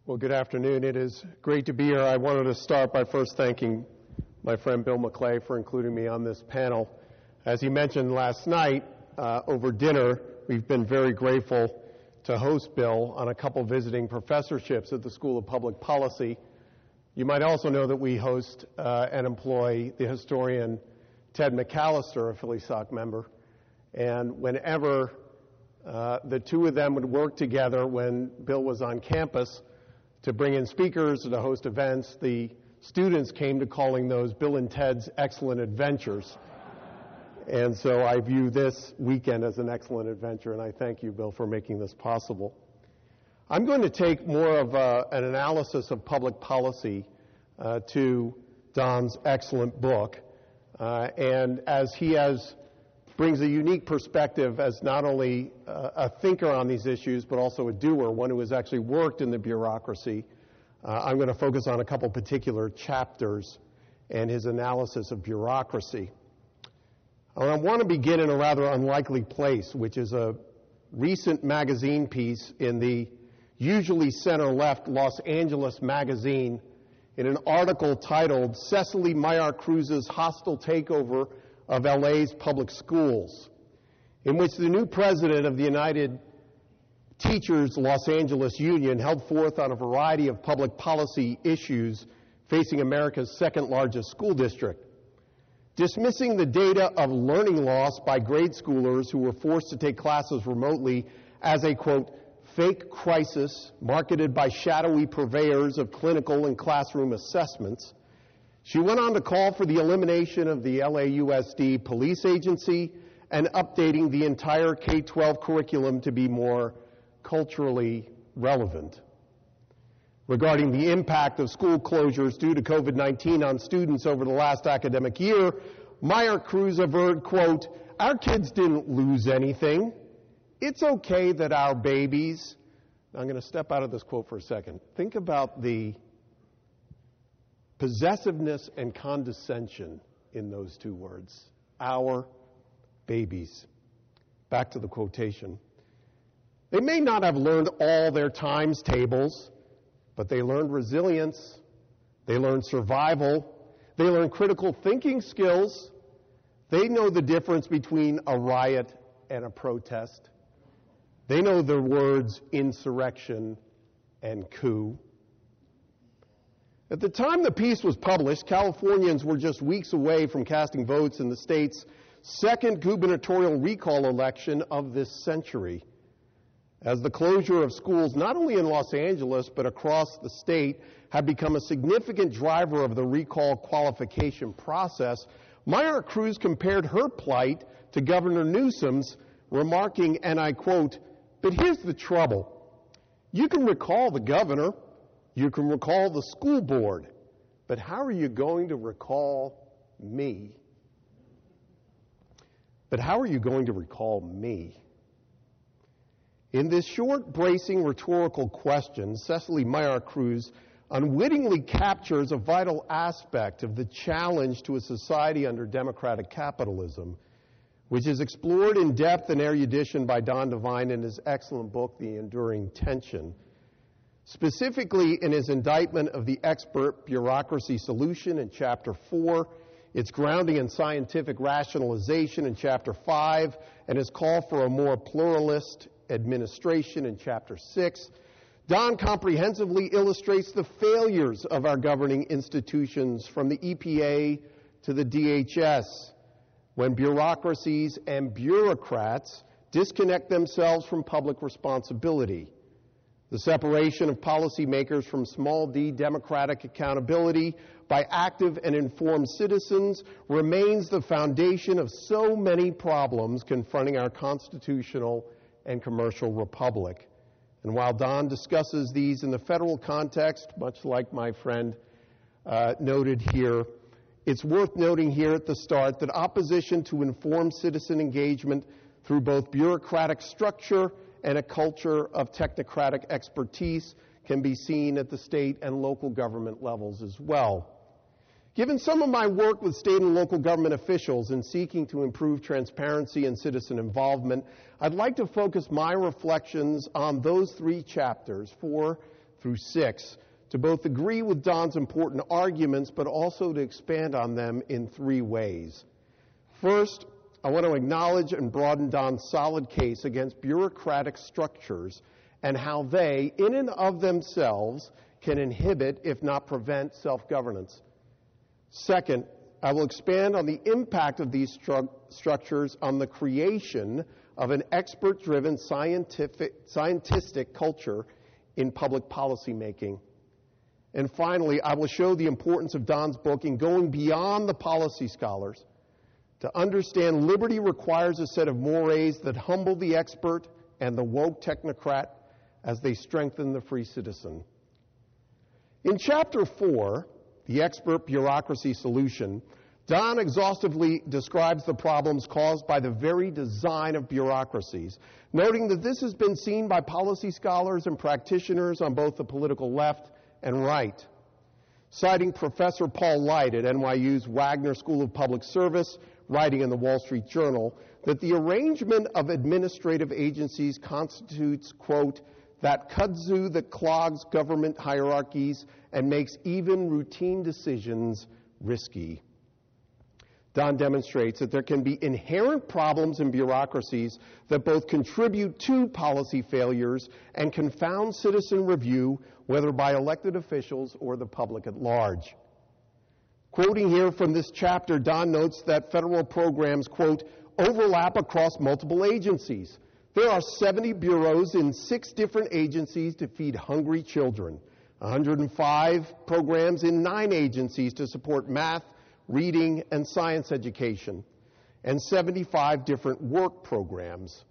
Well, good afternoon. It is great to be here. I wanted to start by first thanking my friend Bill McClay for including me on this panel. As he mentioned last night over dinner, we've been very grateful to host Bill on a couple visiting professorships at the School of Public Policy. You might also know that we host and employ the historian Ted McAllister, a Philly SOC member. And whenever the two of them would work together when Bill was on campus to bring in speakers, to host events, the students came to calling those Bill and Ted's Excellent Adventures. And so I view this weekend as an excellent adventure, and I thank you, Bill, for making this possible. I'm going to take more of an analysis of public policy to Don's excellent book, and as he brings a unique perspective as not only a thinker on these issues, but also a doer, one who has actually worked in the bureaucracy. I'm going to focus on a couple particular chapters and his analysis of bureaucracy. I want to begin in a rather unlikely place, which is a recent magazine piece in the usually center-left Los Angeles Magazine in an article titled Cecily Mayar Cruz's Hostile Takeover of LA's Public Schools, in which the new president of the United Teachers Los Angeles Union held forth on a variety of public policy issues facing America's second largest school district, dismissing the data of learning loss by grade schoolers who were forced to take classes remotely as a, quote, fake crisis marketed by shadowy purveyors of clinical and classroom assessments. She went on to call for the elimination of the LAUSD police agency and updating the entire K-12 curriculum to be more culturally relevant. Regarding the impact of school closures due to COVID-19 on students over the last academic year, Mayar Cruz averred, quote, our kids didn't lose anything. It's okay that our babies... Now I'm going to step out of this quote for a second. Think about the possessiveness and condescension in those two words. Our babies. Back to the quotation. They may not have learned all their times tables, but they learned resilience, they learned survival, they learned critical thinking skills. They know the difference between a riot and a protest. They know the words insurrection and coup. At the time the piece was published, Californians were just weeks away from casting votes in the state's second gubernatorial recall election of this century, as the closure of schools not only in Los Angeles but across the state had become a significant driver of the recall qualification process. Mayar Cruz compared her plight to Governor Newsom's, remarking, and I quote, but here's the trouble. You can recall the governor, you can recall the school board, but how are you going to recall me? But how are you going to recall me? In this short, bracing rhetorical question, Cecily Mayar Cruz unwittingly captures a vital aspect of the challenge to a society under democratic capitalism, which is explored in depth and erudition by Don Devine in his excellent book, The Enduring Tension. Specifically in his indictment of the expert bureaucracy solution in Chapter 4, its grounding in scientific rationalization in Chapter 5, and his call for a more pluralist administration in Chapter 6, Don comprehensively illustrates the failures of our governing institutions from the EPA to the DHS, when bureaucracies and bureaucrats disconnect themselves from public responsibility. The separation of policymakers from small d democratic accountability by active and informed citizens remains the foundation of so many problems confronting our constitutional and commercial republic. And while Don discusses these in the federal context, much like my friend noted here, it's worth noting here at the start that opposition to informed citizen engagement through both bureaucratic structure and a culture of technocratic expertise can be seen at the state and local government levels as well. Given some of my work with state and local government officials in seeking to improve transparency and citizen involvement, I'd like to focus my reflections on those three chapters, 4 through 6 to both agree with Don's important arguments, but also to expand on them in 3 ways. First, I want to acknowledge and broaden Don's solid case against bureaucratic structures and how they, in and of themselves, can inhibit, if not prevent, self-governance. Second, I will expand on the impact of these structures on the creation of an expert-driven scientific culture in public policy making. And finally, I will show the importance of Don's book in going beyond the policy scholars. To understand liberty requires a set of mores that humble the expert and the woke technocrat as they strengthen the free citizen. In Chapter 4, The Expert Bureaucracy Solution, Don exhaustively describes the problems caused by the very design of bureaucracies, noting that this has been seen by policy scholars and practitioners on both the political left and right. Citing Professor Paul Light at NYU's Wagner School of Public Service, writing in the Wall Street Journal, that the arrangement of administrative agencies constitutes, quote, that kudzu that clogs government hierarchies and makes even routine decisions risky. Don demonstrates that there can be inherent problems in bureaucracies that both contribute to policy failures and confound citizen review, whether by elected officials or the public at large. Quoting here from this chapter, Don notes that federal programs, quote, overlap across multiple agencies. There are 70 bureaus in 6 different agencies to feed hungry children, 105 programs in 9 agencies to support math, reading, and science education, and 75 different work programs.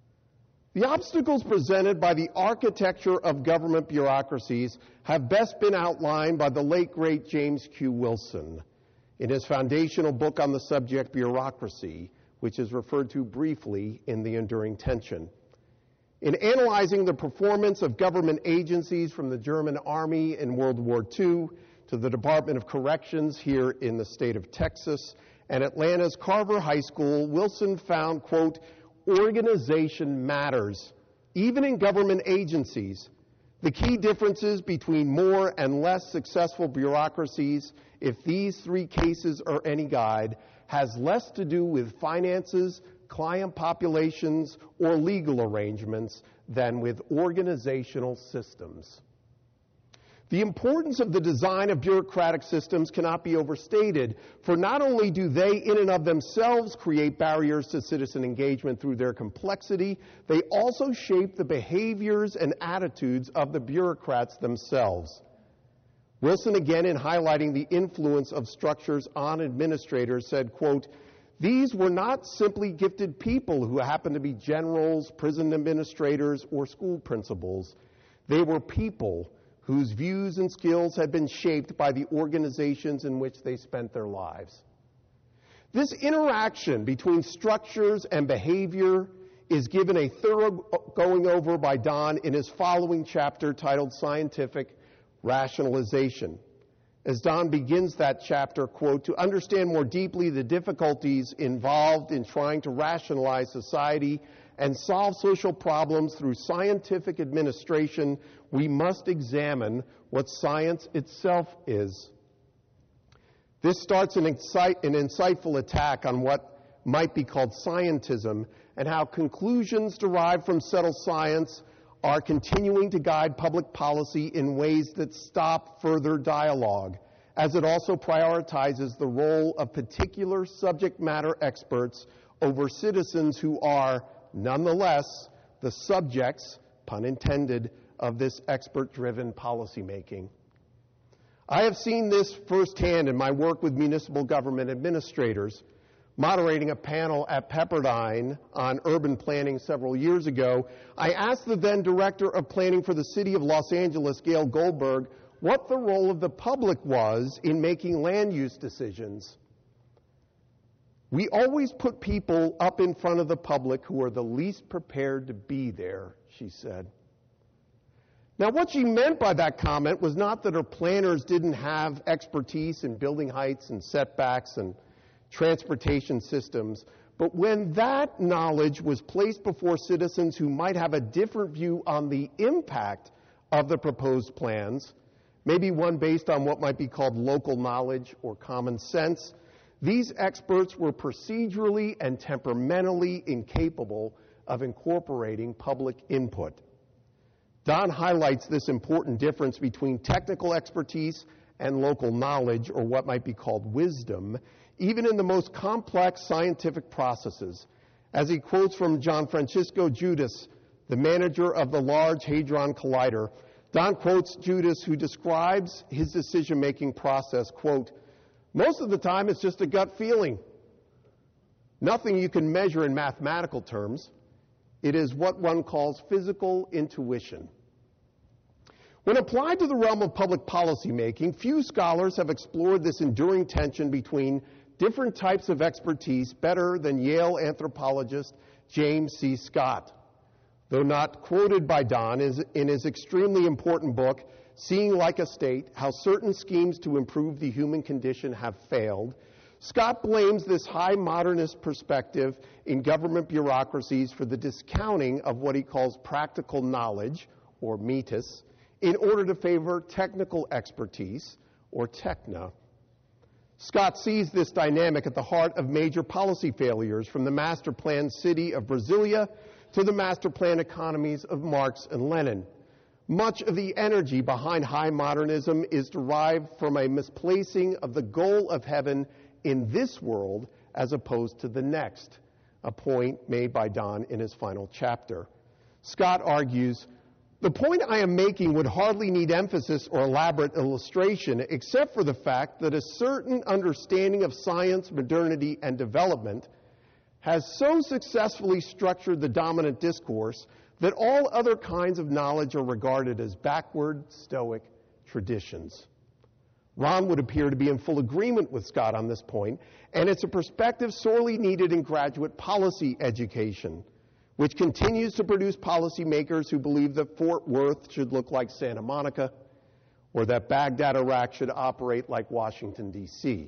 The obstacles presented by the architecture of government bureaucracies have best been outlined by the late, great James Q. Wilson in his foundational book on the subject, Bureaucracy, which is referred to briefly in The Enduring Tension. In analyzing the performance of government agencies from the German Army in World War II to the Department of Corrections here in the state of Texas and Atlanta's Carver High School, Wilson found, quote, organization matters, even in government agencies. The key differences between more and less successful bureaucracies, if these 3 cases are any guide, has less to do with finances, client populations, or legal arrangements than with organizational systems. The importance of the design of bureaucratic systems cannot be overstated, for not only do they in and of themselves create barriers to citizen engagement through their complexity, they also shape the behaviors and attitudes of the bureaucrats themselves. Wilson, again in highlighting the influence of structures on administrators, said, quote, these were not simply gifted people who happened to be generals, prison administrators, or school principals. They were people whose views and skills had been shaped by the organizations in which they spent their lives. This interaction between structures and behavior is given a thorough going over by Don in his following chapter titled Scientific Rationalization. As Don begins that chapter, quote, to understand more deeply the difficulties involved in trying to rationalize society and solve social problems through scientific administration, we must examine what science itself is. This starts an insightful attack on what might be called scientism and how conclusions derived from settled science are continuing to guide public policy in ways that stop further dialogue, as it also prioritizes the role of particular subject matter experts over citizens who are, nonetheless, the subjects, pun intended, of this expert-driven policymaking. I have seen this firsthand in my work with municipal government administrators. Moderating a panel at Pepperdine on urban planning several years ago, I asked the then Director of Planning for the City of Los Angeles, Gail Goldberg, what the role of the public was in making land use decisions. We always put people up in front of the public who are the least prepared to be there, she said. Now, what she meant by that comment was not that her planners didn't have expertise in building heights and setbacks and transportation systems, but when that knowledge was placed before citizens who might have a different view on the impact of the proposed plans, maybe one based on what might be called local knowledge or common sense, these experts were procedurally and temperamentally incapable of incorporating public input. Don highlights this important difference between technical expertise and local knowledge, or what might be called wisdom, even in the most complex scientific processes. As he quotes from Gianfrancesco Judas, the manager of the Large Hadron Collider, Don quotes Judas, who describes his decision-making process, quote, "Most of the time it's just a gut feeling. Nothing you can measure in mathematical terms. It is what one calls physical intuition." When applied to the realm of public policy making, few scholars have explored this enduring tension between different types of expertise better than Yale anthropologist James C. Scott. Though not quoted by Don, in his extremely important book, Seeing Like a State, How Certain Schemes to Improve the Human Condition Have Failed, Scott blames this high modernist perspective in government bureaucracies for the discounting of what he calls practical knowledge, or metis, in order to favor technical expertise, or techna. Scott sees this dynamic at the heart of major policy failures, from the master plan city of Brasilia to the master plan economies of Marx and Lenin. Much of the energy behind high modernism is derived from a misplacing of the goal of heaven in this world as opposed to the next, a point made by Don in his final chapter. Scott argues, "The point I am making would hardly need emphasis or elaborate illustration, except for the fact that a certain understanding of science, modernity, and development has so successfully structured the dominant discourse that all other kinds of knowledge are regarded as backward, stoic traditions." Ron would appear to be in full agreement with Scott on this point, and it's a perspective sorely needed in graduate policy education, which continues to produce policymakers who believe that Fort Worth should look like Santa Monica, or that Baghdad, Iraq should operate like Washington, D.C.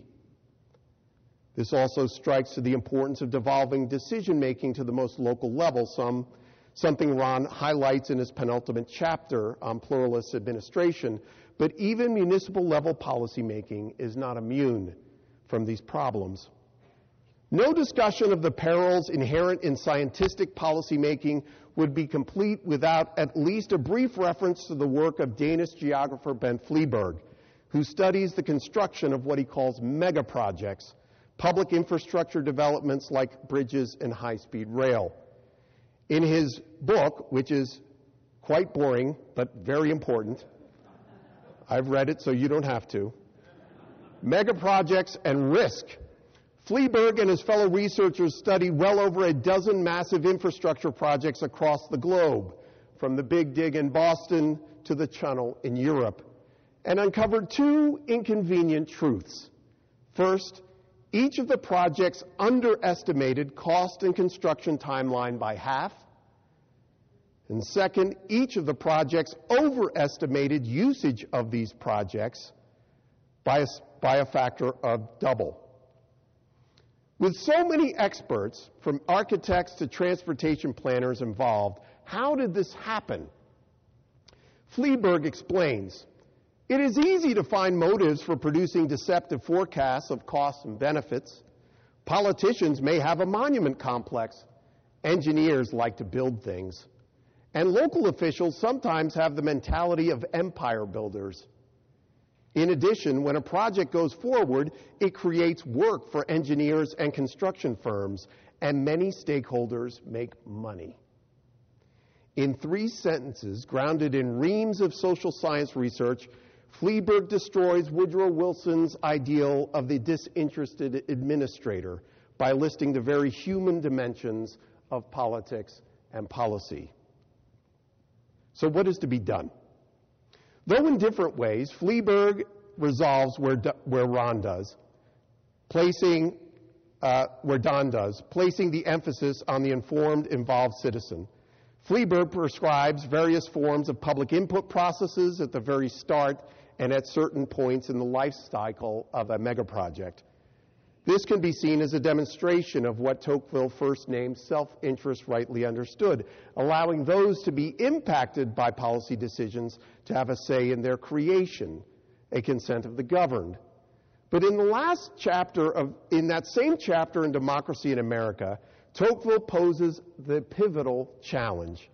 This also strikes to the importance of devolving decision-making to the most local level, something Ron highlights in his penultimate chapter on pluralist administration. But even municipal-level policymaking is not immune from these problems. No discussion of the perils inherent in scientific policymaking would be complete without at least a brief reference to the work of Danish geographer Ben Fleabjerg, who studies the construction of what he calls megaprojects, public infrastructure developments like bridges and high-speed rail. In his book, which is quite boring but very important, I've read it so you don't have to, Megaprojects and Risk, Fleabjerg and his fellow researchers studied well over a dozen massive infrastructure projects across the globe, from the Big Dig in Boston to the Channel in Europe, and uncovered two inconvenient truths. First, each of the projects underestimated cost and construction timeline by half. And second, each of the projects overestimated usage of these projects by a factor of double. With so many experts, from architects to transportation planners involved, how did this happen? Fleabjerg explains, "It is easy to find motives for producing deceptive forecasts of costs and benefits. Politicians may have a monument complex. Engineers like to build things. And local officials sometimes have the mentality of empire builders. In addition, when a project goes forward, it creates work for engineers and construction firms, and many stakeholders make money." In 3 sentences, grounded in reams of social science research, Fleabjerg destroys Woodrow Wilson's ideal of the disinterested administrator by listing the very human dimensions of politics and policy. So what is to be done? Though in different ways, Fleabjerg resolves where Ron does, placing the emphasis on the informed, involved citizen. Fleabjerg prescribes various forms of public input processes at the very start and at certain points in the life cycle of a megaproject. This can be seen as a demonstration of what Tocqueville first named self-interest rightly understood, allowing those to be impacted by policy decisions to have a say in their creation, a consent of the governed. But in the last chapter in that same chapter in Democracy in America, Tocqueville poses the pivotal challenge.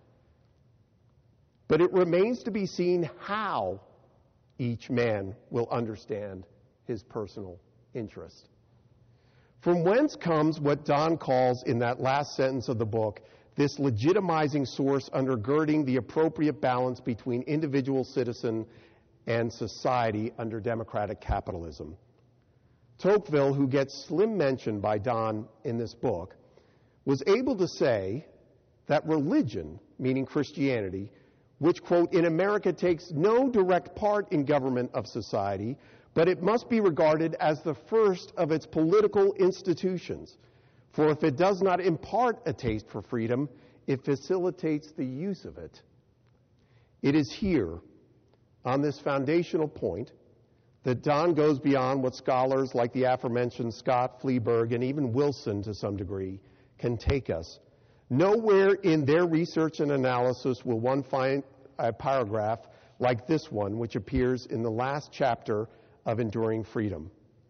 But it remains to be seen how each man will understand his personal interest. From whence comes what Don calls in that last sentence of the book, this legitimizing source undergirding the appropriate balance between individual citizen and society under democratic capitalism. Tocqueville, who gets slim mention by Don in this book, was able to say that religion, meaning Christianity, which, quote, in America takes no direct part in government of society, but it must be regarded as the first of its political institutions. For if it does not impart a taste for freedom, it facilitates the use of it. It is here, on this foundational point, that Don goes beyond what scholars like the aforementioned Scott, Fleabag, and even Wilson, to some degree, can take us. Nowhere in their research and analysis will one find a paragraph like this one, which appears in the last chapter of Enduring Freedom.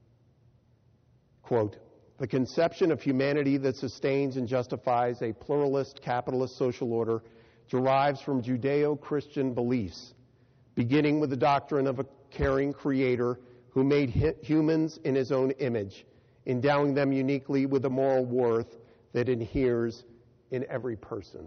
Quote, "The conception of humanity that sustains and justifies a pluralist capitalist social order derives from Judeo-Christian beliefs, beginning with the doctrine of a caring creator who made humans in his own image, endowing them uniquely with a moral worth that inheres in every person.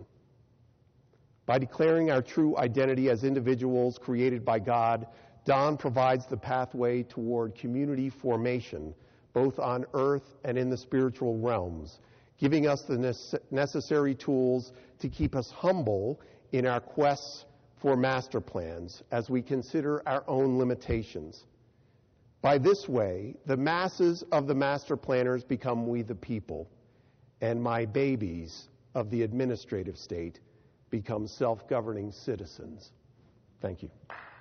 By declaring our true identity as individuals created by God, Don provides the pathway toward community formation, both on earth and in the spiritual realms, giving us the necessary tools to keep us humble in our quests for master plans as we consider our own limitations. By this way, the masses of the master planners become we the people, and my babies of the administrative state become self-governing citizens." Thank you.